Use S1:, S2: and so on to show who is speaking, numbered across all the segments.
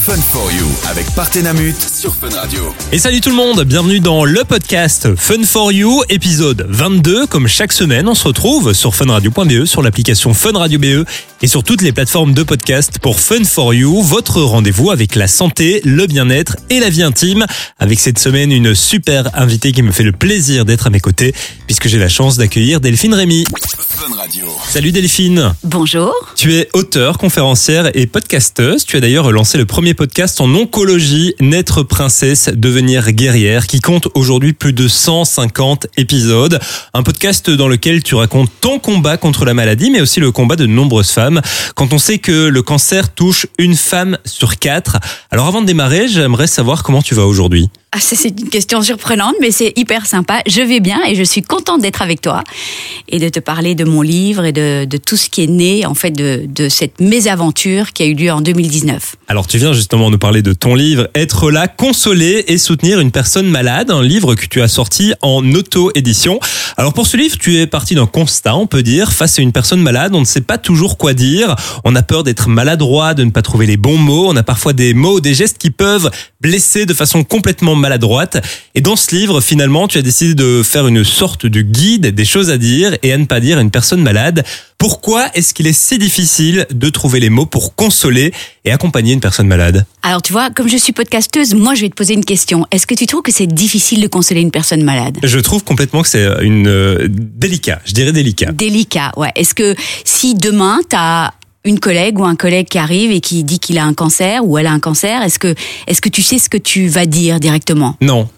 S1: Fun for You avec Partenamut sur Fun Radio.
S2: Et salut tout le monde, bienvenue dans le podcast Fun for You, épisode 22. Comme chaque semaine, on se retrouve sur funradio.be, sur l'application Fun Radio BE et sur toutes les plateformes de podcast pour Fun for You, votre rendez-vous avec la santé, le bien-être et la vie intime. Avec cette semaine, une super invitée qui me fait le plaisir d'être à mes côtés, puisque j'ai la chance d'accueillir Delphine Rémy.
S1: Fun Radio.
S2: Salut Delphine.
S3: Bonjour.
S2: Tu es auteure, conférencière et podcasteuse. Tu as d'ailleurs lancé le premier podcast en oncologie, Naître princesse, devenir guerrière, qui compte aujourd'hui plus de 150 épisodes. Un podcast dans lequel tu racontes ton combat contre la maladie, mais aussi le combat de nombreuses femmes. Quand on sait que le cancer touche une femme sur 4. Alors avant de démarrer, j'aimerais savoir comment tu vas aujourd'hui.
S3: Ah, c'est une question surprenante, mais c'est hyper sympa. Je vais bien et je suis contente d'être avec toi et de te parler de mon livre et de tout ce qui est né en fait de cette mésaventure qui a eu lieu en 2019.
S2: Alors tu viens justement nous parler de ton livre, Être là, consoler et soutenir une personne malade, un livre que tu as sorti en auto-édition. Alors pour ce livre, tu es parti d'un constat, on peut dire, face à une personne malade, on ne sait pas toujours quoi dire, on a peur d'être maladroit, de ne pas trouver les bons mots, on a parfois des mots ou des gestes qui peuvent blesser de façon complètement maladroite. Et dans ce livre, finalement, tu as décidé de faire une sorte de guide des choses à dire et à ne pas dire à une personne malade. Pourquoi est-ce qu'il est si difficile de trouver les mots pour consoler et accompagner une personne malade ?
S3: Alors tu vois, comme je suis podcasteuse, moi je vais te poser une question. Est-ce que tu trouves que c'est difficile de consoler une personne malade ?
S2: Je trouve complètement que c'est délicat, je dirais délicat.
S3: Délicat, ouais. Est-ce que si demain t'as une collègue ou un collègue qui arrive et qui dit qu'il a un cancer ou elle a un cancer, est-ce que tu sais ce que tu vas dire directement ?
S2: Non,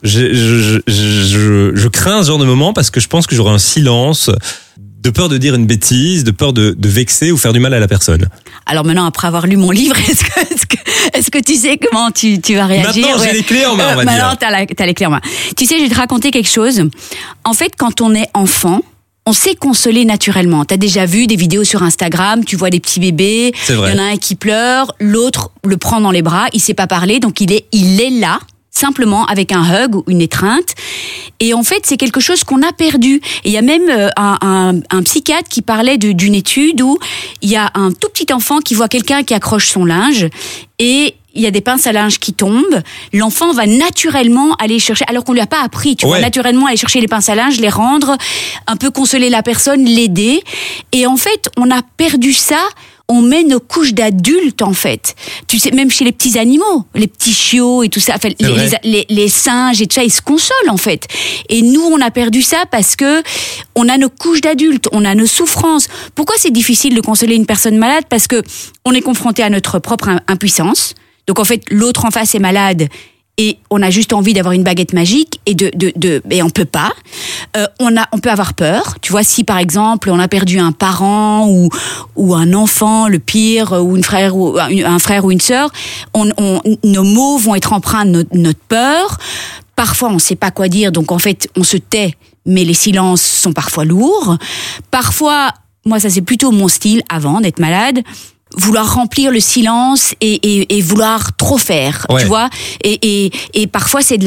S2: je crains ce genre de moment parce que je pense que j'aurai un silence, de peur de dire une bêtise, de peur de vexer ou faire du mal à la personne.
S3: Alors maintenant, après avoir lu mon livre, est-ce que tu sais comment tu vas réagir ?
S2: Maintenant, j'ai les clés en main, on va dire.
S3: Maintenant, t'as les clés en main. Tu sais, je vais te raconter quelque chose. En fait, quand on est enfant, on sait consoler naturellement. T'as déjà vu des vidéos sur Instagram, tu vois des petits bébés,
S2: c'est vrai.
S3: Il y en a un qui pleure, l'autre le prend dans les bras, il sait pas parler, donc il est là, simplement avec un hug ou une étreinte. Et en fait, c'est quelque chose qu'on a perdu. Et il y a même un psychiatre qui parlait d'une étude où il y a un tout petit enfant qui voit quelqu'un qui accroche son linge et il y a des pinces à linge qui tombent, l'enfant va naturellement aller chercher, alors qu'on lui a pas appris, tu vois, naturellement aller chercher les pinces à linge, les rendre, un peu consoler la personne, l'aider. Et en fait, on a perdu ça. On met nos couches d'adultes, en fait. Tu sais, même chez les petits animaux, les petits chiots et tout ça, enfin, les singes et tout ça, ils se consolent, en fait. Et nous, on a perdu ça parce que on a nos couches d'adultes, on a nos souffrances. Pourquoi c'est difficile de consoler une personne malade ? Parce que on est confronté à notre propre impuissance. Donc, en fait, l'autre en face est malade et on a juste envie d'avoir une baguette magique et on peut pas. On peut avoir peur. Tu vois, si par exemple on a perdu un parent ou un enfant, le pire, ou un frère ou une sœur, nos mots vont être empreints de notre peur. Parfois on sait pas quoi dire, donc en fait on se tait, mais les silences sont parfois lourds. Parfois, moi ça c'est plutôt mon style avant d'être malade. Vouloir remplir le silence et vouloir trop faire, tu vois, et parfois c'est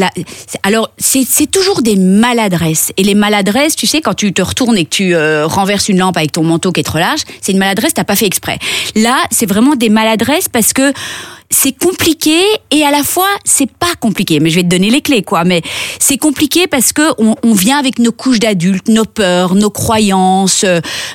S3: c'est toujours des maladresses. Et les maladresses, tu sais, quand tu te retournes et que tu renverses une lampe avec ton manteau qui est trop large, c'est une maladresse, t'as pas fait exprès. Là, c'est vraiment des maladresses parce que c'est compliqué et à la fois c'est pas compliqué, mais je vais te donner les clés quoi. Mais c'est compliqué parce que on vient avec nos couches d'adultes, nos peurs, nos croyances,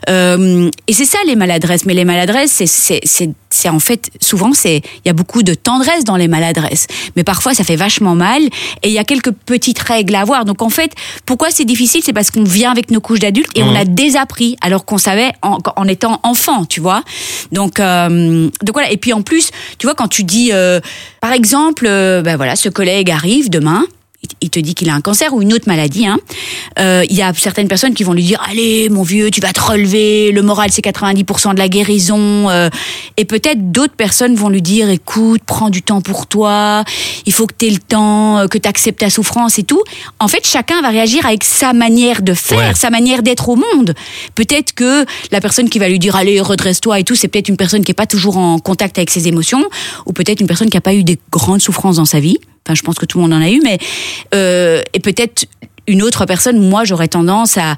S3: et c'est ça les maladresses. Mais les maladresses, c'est en fait souvent il y a beaucoup de tendresse dans les maladresses, mais parfois ça fait vachement mal et il y a quelques petites règles à avoir. Donc en fait, pourquoi c'est difficile, c'est parce qu'on vient avec nos couches d'adultes et on a désappris alors qu'on savait en étant enfant, tu vois. Donc voilà. Et puis en plus, tu vois, quand tu dis, par exemple, ce collègue arrive demain, il te dit qu'il a un cancer ou une autre maladie, il y a certaines personnes qui vont lui dire « Allez, mon vieux, tu vas te relever, le moral, c'est 90% de la guérison. » Et peut-être d'autres personnes vont lui dire « Écoute, prends du temps pour toi, il faut que tu aies le temps, que tu acceptes ta souffrance et tout. » En fait, chacun va réagir avec sa manière de faire, sa manière d'être au monde. Peut-être que la personne qui va lui dire « Allez, redresse-toi et tout », c'est peut-être une personne qui n'est pas toujours en contact avec ses émotions, ou peut-être une personne qui n'a pas eu des grandes souffrances dans sa vie. Enfin, je pense que tout le monde en a eu, mais et peut-être une autre personne, moi, j'aurais tendance à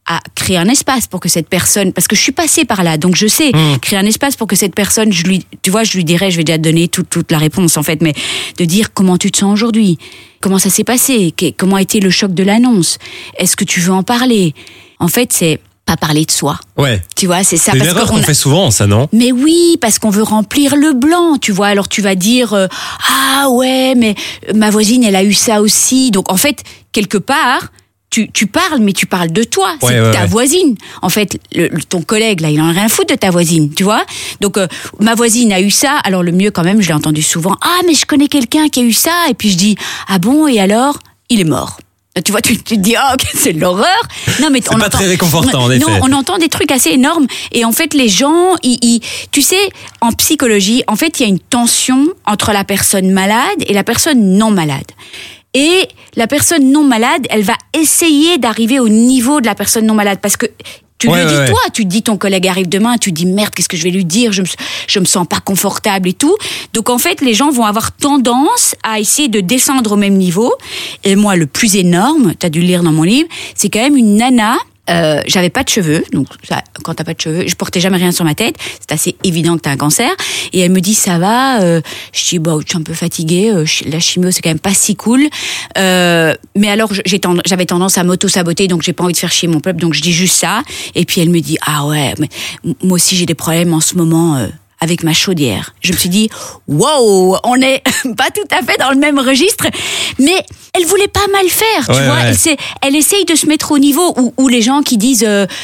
S3: à créer un espace pour que cette personne, parce que je suis passée par là, donc je sais, créer un espace pour que cette personne, je lui dirais, je vais déjà te donner toute la réponse en fait, mais de dire comment tu te sens aujourd'hui, comment ça s'est passé, comment a été le choc de l'annonce, est-ce que tu veux en parler? En fait, c'est pas parler de soi.
S2: Ouais.
S3: Tu vois, c'est ça.
S2: C'est une erreur qu'on fait souvent, ça, non?
S3: Mais oui, parce qu'on veut remplir le blanc, tu vois. Alors tu vas dire ah ouais, mais ma voisine, elle a eu ça aussi. Donc en fait, quelque part, tu parles, mais tu parles de toi. C'est ta voisine. En fait, ton collègue là, il en a rien à foutre de ta voisine, tu vois. Donc ma voisine a eu ça. Alors le mieux quand même, je l'ai entendu souvent. Ah mais je connais quelqu'un qui a eu ça. Et puis je dis ah bon, et alors il est mort. Tu vois, tu te dis, oh, c'est l'horreur. Non, mais
S2: c'est pas très réconfortant, en effet.
S3: Non, on entend des trucs assez énormes. Et en fait, les gens, tu sais, en psychologie, en fait, il y a une tension entre la personne malade et la personne non malade. Et la personne non malade, elle va essayer d'arriver au niveau de la personne non malade. Parce que tu lui dis, toi, tu te dis, ton collègue arrive demain, tu te dis, merde, qu'est-ce que je vais lui dire? Je me sens pas confortable et tout. Donc, en fait, les gens vont avoir tendance à essayer de descendre au même niveau. Et moi, le plus énorme, t'as dû le lire dans mon livre, c'est quand même une nana. J'avais pas de cheveux, donc ça, quand t'as pas de cheveux, je portais jamais rien sur ma tête. C'est assez évident que t'as un cancer. Et elle me dit ça va. Je dis je suis un peu fatiguée. La chimio c'est quand même pas si cool. Mais alors j'avais tendance à m'auto-saboter, donc j'ai pas envie de faire chier mon peuple, donc je dis juste ça. Et puis elle me dit ah ouais, mais moi aussi j'ai des problèmes en ce moment. Avec ma chaudière. Je me suis dit, wow, on n'est pas tout à fait dans le même registre, mais elle voulait pas mal faire, tu vois. Elle essaye de se mettre au niveau où les gens qui disent,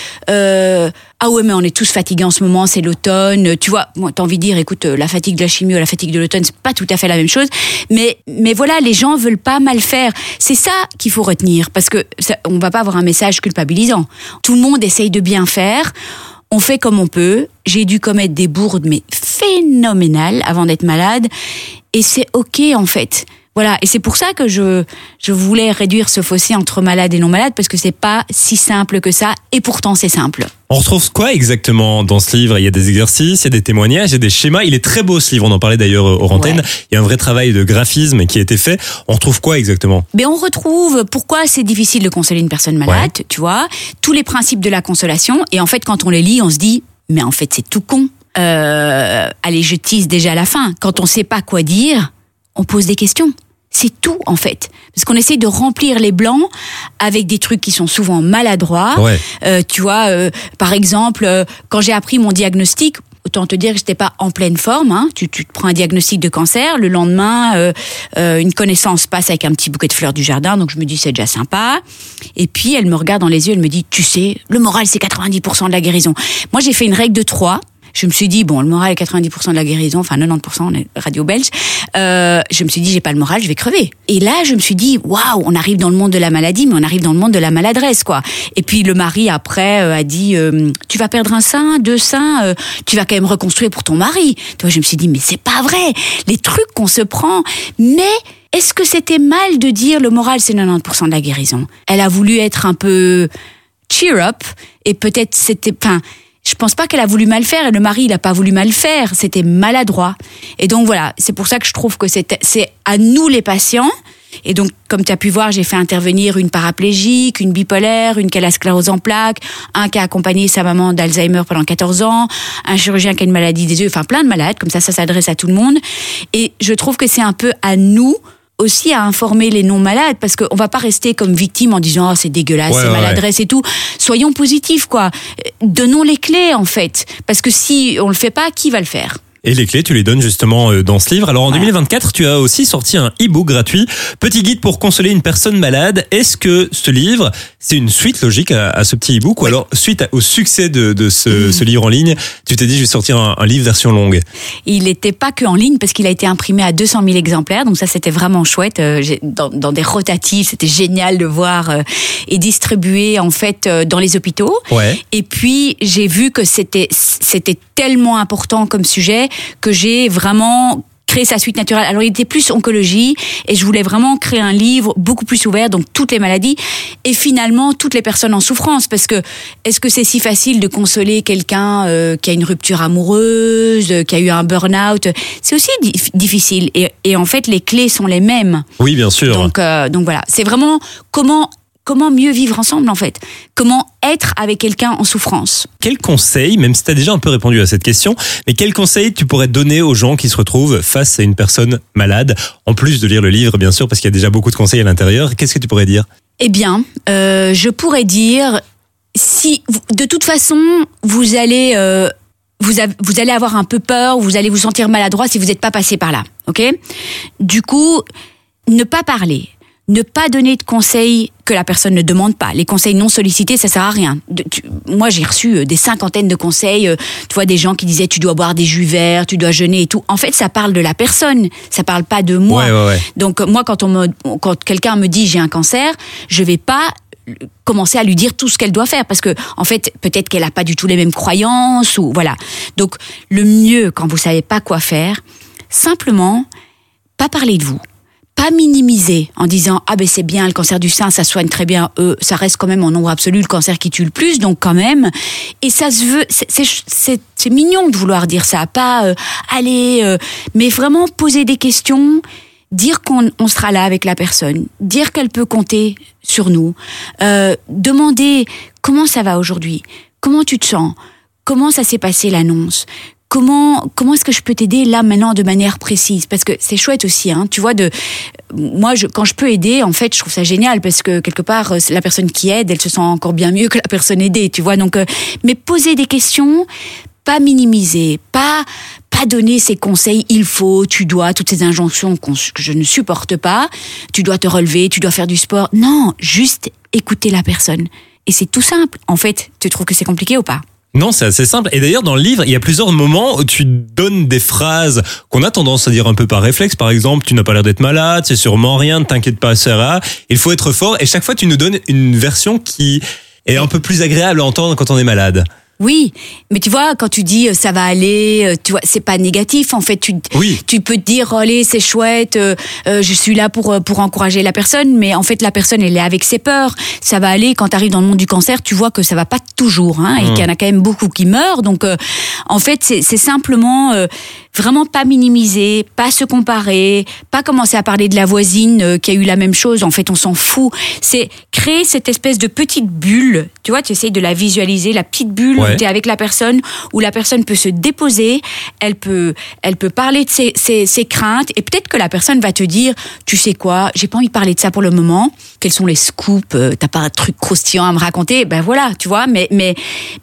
S3: ah ouais, mais on est tous fatigués en ce moment, c'est l'automne, tu vois. Moi, t'as envie de dire, écoute, la fatigue de la chimio, la fatigue de l'automne, c'est pas tout à fait la même chose, mais voilà, les gens veulent pas mal faire. C'est ça qu'il faut retenir, parce que on va pas avoir un message culpabilisant. Tout le monde essaye de bien faire. On fait comme on peut. J'ai dû commettre des bourdes, mais phénoménales avant d'être malade. Et c'est OK, en fait. Voilà. Et c'est pour ça que je voulais réduire ce fossé entre malade et non malade, parce que c'est pas si simple que ça. Et pourtant, c'est simple.
S2: On retrouve quoi exactement dans ce livre? Il y a des exercices, il y a des témoignages, il y a des schémas. Il est très beau ce livre, on en parlait d'ailleurs hors antenne. Il y a un vrai travail de graphisme qui a été fait. On retrouve quoi exactement?
S3: Mais on retrouve pourquoi c'est difficile de consoler une personne malade, tu vois, tous les principes de la consolation. Et en fait, quand on les lit, on se dit, mais en fait, c'est tout con. Allez, je tease déjà à la fin. Quand on sait pas quoi dire, on pose des questions. C'est tout, en fait. Parce qu'on essaie de remplir les blancs avec des trucs qui sont souvent maladroits. Tu vois, par exemple, quand j'ai appris mon diagnostic, autant te dire que j'étais pas en pleine forme. Hein. Tu te prends un diagnostic de cancer, le lendemain, une connaissance passe avec un petit bouquet de fleurs du jardin, donc je me dis c'est déjà sympa. Et puis elle me regarde dans les yeux, elle me dit, tu sais, le moral c'est 90% de la guérison. Moi j'ai fait une règle de 3. Je me suis dit, bon, le moral est 90% de la guérison, enfin 90%, on est radio belge. Je me suis dit, j'ai pas le moral, je vais crever. Et là, je me suis dit, waouh, on arrive dans le monde de la maladie, mais on arrive dans le monde de la maladresse, quoi. Et puis le mari, après, a dit, tu vas perdre un sein, 2 seins, tu vas quand même reconstruire pour ton mari. Tu vois, je me suis dit, mais c'est pas vrai. Les trucs qu'on se prend, mais... Est-ce que c'était mal de dire le moral c'est 90% de la guérison? Elle a voulu être un peu cheer up, et peut-être c'était... Je pense pas qu'elle a voulu mal faire, et le mari, il a pas voulu mal faire. C'était maladroit. Et donc voilà, c'est pour ça que je trouve que c'est à nous les patients. Et donc, comme tu as pu voir, j'ai fait intervenir une paraplégique, une bipolaire, une qui a la sclérose en plaques, un qui a accompagné sa maman d'Alzheimer pendant 14 ans, un chirurgien qui a une maladie des yeux, enfin plein de malades, comme ça s'adresse à tout le monde. Et je trouve que c'est un peu à nous aussi à informer les non-malades, parce qu'on va pas rester comme victime en disant oh, c'est dégueulasse, c'est maladresse et tout. Soyons positifs, quoi. Donnons les clés, en fait. Parce que si on le fait pas, qui va le faire?
S2: Et les clés, tu les donnes justement dans ce livre. Alors en 2024, tu as aussi sorti un e-book gratuit, Petit guide pour consoler une personne malade. Est-ce que ce livre, c'est une suite logique à ce petit e-book, ou alors suite au succès de ce livre en ligne, tu t'es dit je vais sortir un livre version longue? Il
S3: n'était pas que en ligne, parce qu'il a été imprimé à 200 000 exemplaires, donc ça c'était vraiment chouette. Dans des rotatives, c'était génial de voir et distribuer en fait dans les hôpitaux. Et puis j'ai vu que c'était tellement important comme sujet que j'ai vraiment créé sa suite naturelle. Alors il était plus oncologie, et je voulais vraiment créer un livre beaucoup plus ouvert, donc toutes les maladies et finalement toutes les personnes en souffrance, parce que est-ce que c'est si facile de consoler quelqu'un qui a une rupture amoureuse, qui a eu un burn-out? C'est aussi difficile, et en fait les clés sont les mêmes.
S2: Oui, bien sûr.
S3: Donc voilà, c'est vraiment comment comment mieux vivre ensemble en fait. Comment être avec quelqu'un en souffrance.
S2: Quel conseil, même si tu as déjà un peu répondu à cette question, mais quel conseil tu pourrais donner aux gens qui se retrouvent face à une personne malade, en plus de lire le livre bien sûr, parce qu'il y a déjà beaucoup de conseils à l'intérieur, qu'est-ce que tu pourrais dire ?
S3: Eh bien, je pourrais dire, si de toute façon, vous allez avoir un peu peur, vous allez vous sentir maladroit si vous n'êtes pas passé par là, ok ? Du coup, ne pas parler. Ne pas donner de conseils que la personne ne demande pas. Les conseils non sollicités, ça sert à rien. Moi, j'ai reçu des cinquantaines de conseils. Tu vois, des gens qui disaient tu dois boire des jus verts, tu dois jeûner et tout. En fait, ça parle de la personne. Ça parle pas de moi.
S2: Ouais.
S3: Donc moi, quand quelqu'un me dit j'ai un cancer, je vais pas commencer à lui dire tout ce qu'elle doit faire parce que en fait peut-être qu'elle a pas du tout les mêmes croyances ou voilà. Donc le mieux quand vous savez pas quoi faire, simplement pas parler de vous. Pas minimiser en disant ah ben c'est bien le cancer du sein ça soigne très bien ça reste quand même en nombre absolu le cancer qui tue le plus donc quand même et ça se veut c'est mignon de vouloir dire ça pas mais vraiment poser des questions, dire qu'on sera là avec la personne, dire qu'elle peut compter sur nous, demander comment ça va aujourd'hui, comment tu te sens, comment ça s'est passé l'annonce. Comment est-ce que je peux t'aider là maintenant de manière précise parce que c'est chouette aussi tu vois quand je peux aider en fait je trouve ça génial parce que quelque part la personne qui aide elle se sent encore bien mieux que la personne aidée tu vois donc mais poser des questions, pas minimiser, pas donner ces conseils il faut, tu dois, toutes ces injonctions que je ne supporte pas, tu dois te relever, tu dois faire du sport, non, juste écouter la personne et c'est tout simple. En fait, tu trouves que c'est compliqué ou pas ?
S2: Non, c'est assez simple. Et d'ailleurs, dans le livre, il y a plusieurs moments où tu donnes des phrases qu'on a tendance à dire un peu par réflexe. Par exemple, tu n'as pas l'air d'être malade, c'est sûrement rien, ne t'inquiète pas, Sarah. Il faut être fort. Et chaque fois, tu nous donnes une version qui est un peu plus agréable à entendre quand on est malade.
S3: Oui, mais tu vois, quand tu dis ça va aller, tu vois, c'est pas négatif. En fait, tu peux te dire allez, c'est chouette, je suis là pour encourager la personne, mais en fait la personne elle est avec ses peurs. Ça va aller. Quand tu arrives dans le monde du cancer, tu vois que ça va pas toujours, et qu'il y en a quand même beaucoup qui meurent. Donc en fait, c'est simplement vraiment pas minimiser, pas se comparer, pas commencer à parler de la voisine qui a eu la même chose. En fait, on s'en fout. C'est créer cette espèce de petite bulle. Tu vois, tu essayes de la visualiser, la petite bulle. Ouais. Où t'es avec la personne, où la personne peut se déposer, elle peut parler de ses craintes, et peut-être que la personne va te dire, tu sais quoi, j'ai pas envie de parler de ça pour le moment. Quels sont les scoops? T'as pas un truc croustillant à me raconter? Ben voilà, tu vois. Mais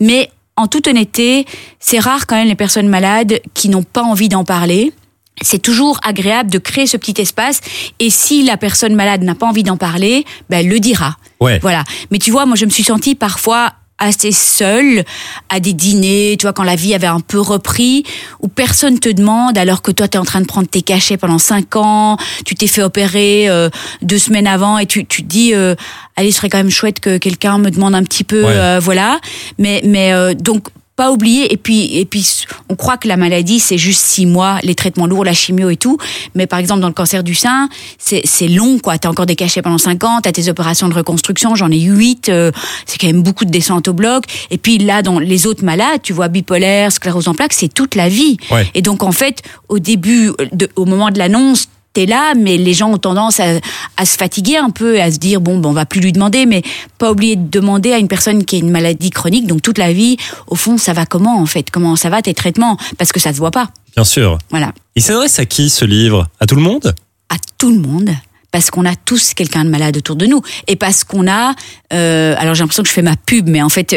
S3: en toute honnêteté, c'est rare quand même les personnes malades qui n'ont pas envie d'en parler. C'est toujours agréable de créer ce petit espace, et si la personne malade n'a pas envie d'en parler, ben elle le dira.
S2: Ouais.
S3: Voilà. Mais tu vois, moi je me suis sentie parfois assez seule à des dîners, tu vois, quand la vie avait un peu repris, où personne te demande, alors que toi t'es en train de prendre tes cachets pendant 5 ans, tu t'es fait opérer 2 semaines avant, et tu te dis allez, ce serait quand même chouette que quelqu'un me demande un petit peu, voilà. Mais donc pas oublier, et puis on croit que la maladie c'est juste 6 mois, les traitements lourds, la chimio et tout, mais par exemple dans le cancer du sein c'est long quoi, t'as encore des cachets pendant 5 ans, t'as tes opérations de reconstruction, j'en ai eu 8, c'est quand même beaucoup de descentes au bloc, et puis là dans les autres malades, tu vois, bipolaire, sclérose en plaques, c'est toute la vie, et donc en fait au début, au moment de l'annonce, t'es là, mais les gens ont tendance à se fatiguer un peu, à se dire bon, on va plus lui demander, mais pas oublier de demander à une personne qui a une maladie chronique, donc toute la vie, au fond, ça va comment en fait? Comment ça va tes traitements? Parce que ça se voit pas.
S2: Bien sûr.
S3: Voilà.
S2: Il s'adresse à qui ce livre? À tout le monde?
S3: À tout le monde. Parce qu'on a tous quelqu'un de malade autour de nous, et parce qu'on a, alors j'ai l'impression que je fais ma pub, mais en fait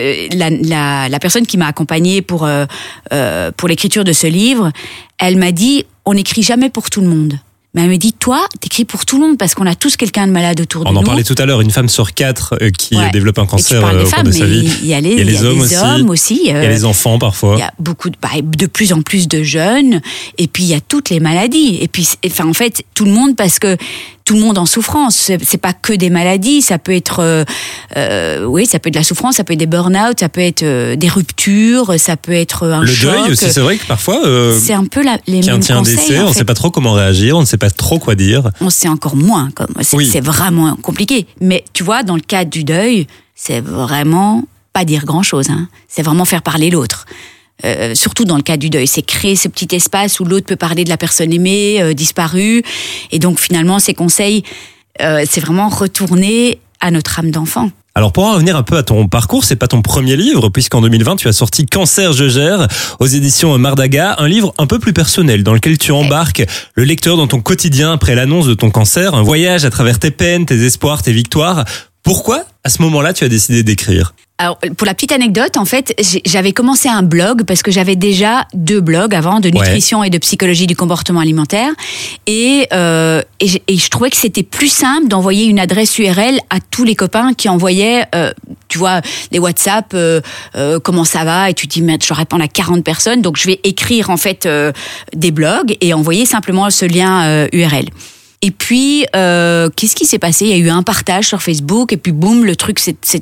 S3: la personne qui m'a accompagnée pour l'écriture de ce livre, elle m'a dit on n'écrit jamais pour tout le monde. Mais elle me dit, toi, t'écris pour tout le monde parce qu'on a tous quelqu'un de malade autour de nous.
S2: On en parlait tout à l'heure, une femme sur 4 qui développe un cancer au cours de sa vie.
S3: Il y a les hommes aussi. Il y a
S2: les enfants parfois.
S3: Il y a de plus en plus de jeunes. Et puis il y a toutes les maladies. Et puis, en fait, tout le monde, parce que tout le monde en souffrance. C'est pas que des maladies. Ça peut être, ça peut être de la souffrance, ça peut être des burn-out, ça peut être des ruptures, ça peut être un choc.
S2: Le deuil aussi, c'est vrai que parfois,
S3: c'est un peu les mêmes conseils.
S2: Un décès, on ne sait pas trop comment réagir, on ne sait pas trop quoi dire.
S3: On sait encore moins. C'est vraiment compliqué. Mais tu vois, dans le cadre du deuil, c'est vraiment pas dire grand-chose. C'est vraiment faire parler l'autre. Surtout dans le cas du deuil, c'est créer ce petit espace où l'autre peut parler de la personne aimée, disparue, et donc finalement ces conseils, c'est vraiment retourner à notre âme d'enfant.
S2: Alors pour en revenir un peu à ton parcours, c'est pas ton premier livre, puisqu'en 2020 tu as sorti Cancer je gère aux éditions Mardaga, un livre un peu plus personnel dans lequel tu embarques le lecteur dans ton quotidien après l'annonce de ton cancer, un voyage à travers tes peines, tes espoirs, tes victoires. Pourquoi à ce moment-là tu as décidé d'écrire ?
S3: Alors, pour la petite anecdote, en fait, j'avais commencé un blog parce que j'avais déjà 2 blogs avant, de nutrition et de psychologie du comportement alimentaire. Et je trouvais que c'était plus simple d'envoyer une adresse URL à tous les copains qui envoyaient, tu vois, les WhatsApp, comment ça va, et tu te dis, mais je réponds à 40 personnes, donc je vais écrire, en fait, des blogs et envoyer simplement ce lien URL. Et puis, qu'est-ce qui s'est passé ? Il y a eu un partage sur Facebook et puis boum, le truc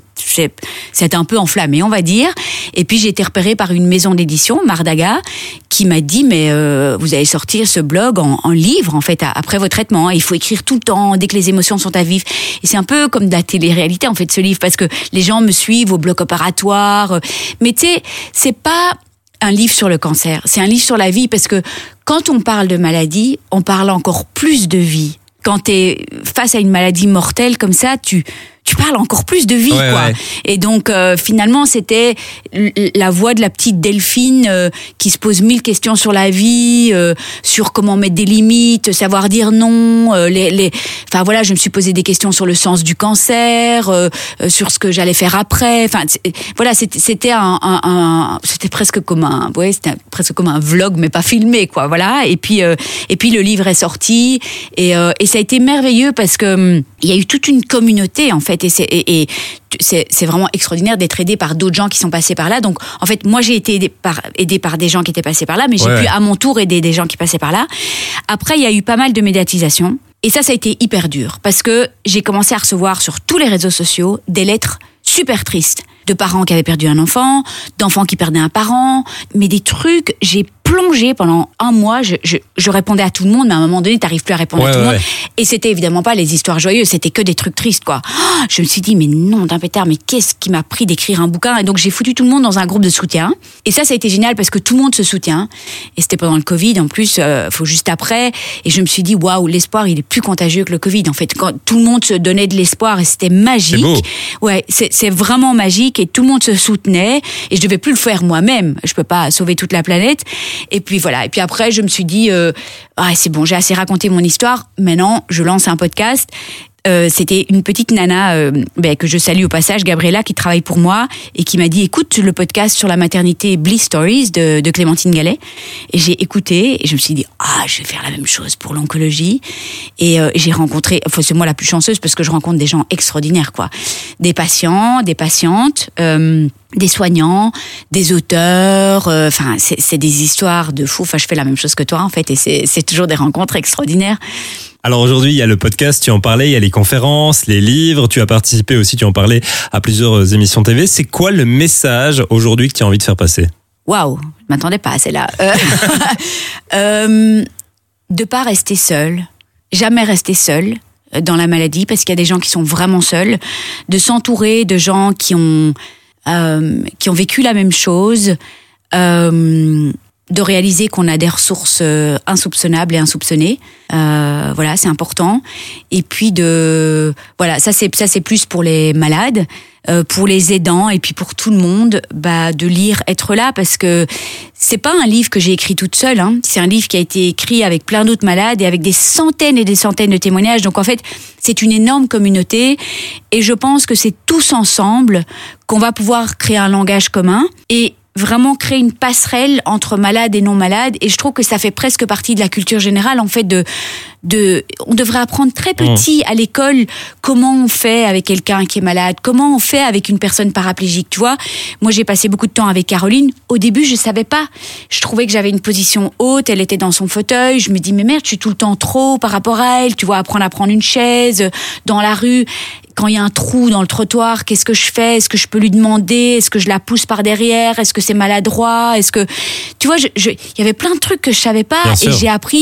S3: s'est un peu enflammé, on va dire. Et puis j'ai été repérée par une maison d'édition, Mardaga, qui m'a dit mais vous allez sortir ce blog en livre en fait après vos traitements. Il faut écrire tout le temps dès que les émotions sont à vif. Et c'est un peu comme de la télé-réalité en fait ce livre parce que les gens me suivent au bloc opératoire. Mais tu sais, c'est pas un livre sur le cancer, c'est un livre sur la vie parce que quand on parle de maladie, on parle encore plus de vie. Quand t'es face à une maladie mortelle comme ça, tu parles encore plus de vie, quoi. Ouais. Et donc, finalement, c'était la voix de la petite Delphine qui se pose 1000 questions sur la vie, sur comment mettre des limites, savoir dire non. Enfin voilà, je me suis posé des questions sur le sens du cancer, sur ce que j'allais faire après. Enfin, voilà, c'était c'était presque comme un vlog, mais pas filmé, quoi. Voilà. Et puis le livre est sorti et ça a été merveilleux parce que il y a eu toute une communauté en fait. Et c'est vraiment extraordinaire d'être aidé par d'autres gens qui sont passés par là. Donc, en fait, moi, j'ai été aidée par des gens qui étaient passés par là, mais j'ai pu à mon tour aider des gens qui passaient par là. Après, il y a eu pas mal de médiatisation. Et ça a été hyper dur parce que j'ai commencé à recevoir sur tous les réseaux sociaux des lettres super tristes de parents qui avaient perdu un enfant, d'enfants qui perdaient un parent, mais des trucs, j'ai plongé pendant un mois, je répondais à tout le monde, mais à un moment donné, t'arrives plus à répondre à tout le monde. Et c'était évidemment pas les histoires joyeuses, c'était que des trucs tristes, quoi. Je me suis dit, mais non, d'un pétard, mais qu'est-ce qui m'a pris d'écrire un bouquin? Et donc, j'ai foutu tout le monde dans un groupe de soutien. Et ça a été génial parce que tout le monde se soutient. Et c'était pendant le Covid, en plus, faut juste après. Et je me suis dit, waouh, l'espoir, il est plus contagieux que le Covid. En fait, quand tout le monde se donnait de l'espoir et c'était magique. C'est beau. Ouais, c'est vraiment magique et tout le monde se soutenait. Et je devais plus le faire moi-même. Je peux pas sauver toute la planète. Et puis voilà. Et puis après, je me suis dit, c'est bon, j'ai assez raconté mon histoire. Maintenant, je lance un podcast. C'était une petite nana que je salue au passage, Gabriella, qui travaille pour moi et qui m'a dit écoute le podcast sur la maternité Bliss Stories de Clémentine Gallet. Et j'ai écouté et je me suis dit je vais faire la même chose pour l'oncologie. Et j'ai rencontré, c'est moi la plus chanceuse parce que je rencontre des gens extraordinaires, quoi. Des patients, des patientes, des soignants, des auteurs, c'est des histoires de fous. Je fais la même chose que toi en fait et c'est toujours des rencontres extraordinaires.
S2: Alors aujourd'hui, il y a le podcast, tu en parlais, il y a les conférences, les livres, tu as participé aussi, tu en parlais à plusieurs émissions TV. C'est quoi le message aujourd'hui que tu as envie de faire passer ?
S3: Waouh, je m'attendais pas à celle-là. De pas rester seul, jamais rester seul dans la maladie, parce qu'il y a des gens qui sont vraiment seuls, de s'entourer de gens qui ont vécu la même chose, de réaliser qu'on a des ressources insoupçonnables et insoupçonnées. Voilà, c'est important. Et puis ça c'est plus pour les malades, pour les aidants et puis pour tout le monde, de lire Être là, parce que c'est pas un livre que j'ai écrit toute seule, hein. C'est un livre qui a été écrit avec plein d'autres malades et avec des centaines et des centaines de témoignages. Donc en fait, c'est une énorme communauté et je pense que c'est tous ensemble qu'on va pouvoir créer un langage commun et vraiment créer une passerelle entre malades et non malades. Et je trouve que ça fait presque partie de la culture générale, en fait, on devrait apprendre très petit à l'école comment on fait avec quelqu'un qui est malade, comment on fait avec une personne paraplégique, tu vois. Moi, j'ai passé beaucoup de temps avec Caroline. Au début, je savais pas. Je trouvais que j'avais une position haute, elle était dans son fauteuil. Je me dis, mais merde, je suis tout le temps trop par rapport à elle. Tu vois, apprendre à prendre une chaise dans la rue. Quand il y a un trou dans le trottoir, qu'est-ce que je fais? Est-ce que je peux lui demander? Est-ce que je la pousse par derrière? Est-ce que c'est maladroit? Est-ce que, tu vois, il y avait plein de trucs que je savais pas et j'ai appris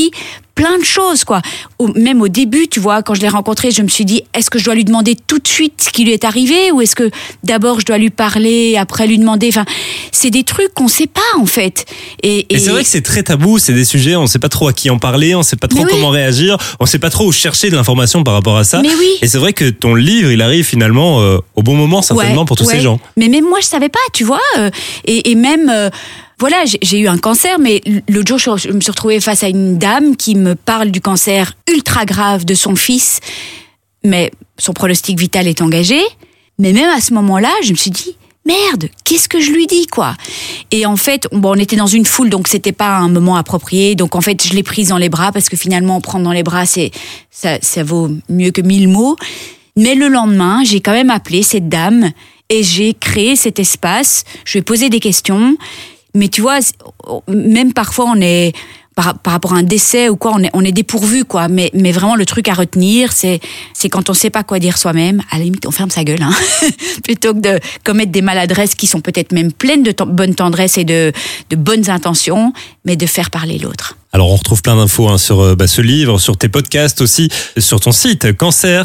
S3: plein de choses, quoi. Même au début, tu vois, quand je l'ai rencontré, je me suis dit, est-ce que je dois lui demander tout de suite ce qui lui est arrivé, ou est-ce que d'abord je dois lui parler, après lui demander. Enfin, c'est des trucs qu'on sait pas, en fait.
S2: Et c'est vrai que c'est très tabou, c'est des sujets, on sait pas trop à qui en parler, on sait pas trop comment réagir, on sait pas trop où chercher de l'information par rapport à ça.
S3: Mais oui.
S2: Et c'est vrai que ton livre, il arrive finalement au bon moment, certainement, pour tous ces gens.
S3: Mais même moi, je savais pas, tu vois. Et même... Voilà, j'ai eu un cancer, mais l'autre jour, je me suis retrouvée face à une dame qui me parle du cancer ultra grave de son fils, mais son pronostic vital est engagé. Mais même à ce moment-là, je me suis dit, merde, qu'est-ce que je lui dis, quoi? Et en fait, on était dans une foule, donc c'était pas un moment approprié. Donc en fait, je l'ai prise dans les bras, parce que finalement, prendre dans les bras, ça vaut mieux que 1000 mots. Mais le lendemain, j'ai quand même appelé cette dame et j'ai créé cet espace. Je lui ai posé des questions. Mais tu vois, même parfois on est par rapport à un décès ou quoi, on est dépourvu, quoi. Mais vraiment le truc à retenir, c'est quand on sait pas quoi dire soi-même, à la limite on ferme sa gueule, hein, plutôt que de commettre des maladresses qui sont peut-être même pleines de bonne tendresse et de bonnes intentions, mais de faire parler l'autre.
S2: Alors on retrouve plein d'infos sur ce livre, sur tes podcasts aussi, sur ton site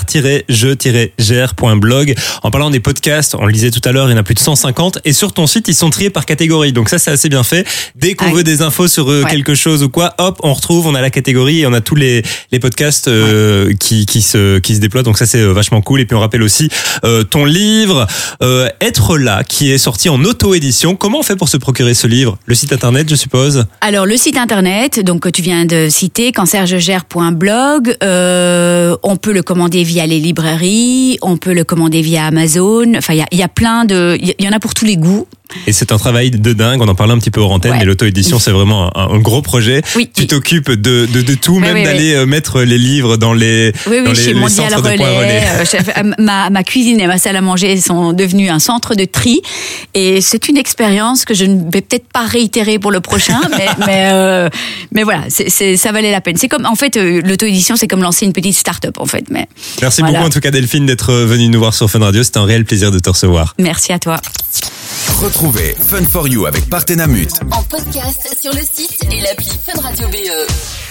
S2: cancer-je-gère.blog. En parlant des podcasts, on le disait tout à l'heure, il y en a plus de 150 et sur ton site, ils sont triés par catégorie. Donc ça, c'est assez bien fait. Dès qu'on veut des infos sur quelque chose ou quoi, hop, on retrouve, on a la catégorie et on a tous les podcasts qui se déploient. Donc ça, c'est vachement cool. Et puis on rappelle aussi ton livre Être là, qui est sorti en auto-édition. Comment on fait pour se procurer ce livre? Le site internet, je suppose?
S3: Alors le site internet, donc que tu viens de citer, cancer-je-gère.blog, on peut le commander via les librairies, on peut le commander via Amazon. Enfin, il y a plein il y en a pour tous les goûts.
S2: Et c'est un travail de dingue, on en parlait un petit peu hors antenne, mais l'auto-édition, c'est vraiment un gros projet.
S3: Oui,
S2: tu t'occupes de tout, même d'aller mettre les livres dans les
S3: chez Mondial
S2: centres de points relais.
S3: Ma cuisine et ma salle à manger sont devenues un centre de tri, et c'est une expérience que je ne vais peut-être pas réitérer pour le prochain, mais voilà, ça valait la peine. C'est comme, en fait, l'auto-édition, c'est comme lancer une petite start-up, en fait. Mais
S2: merci beaucoup, en tout cas, Delphine, d'être venue nous voir sur Fun Radio. C'était un réel plaisir de te recevoir.
S3: Merci à toi.
S1: Retrouvez Fun for You avec Partenamut
S4: en podcast sur le site et l'appli Fun Radio BE.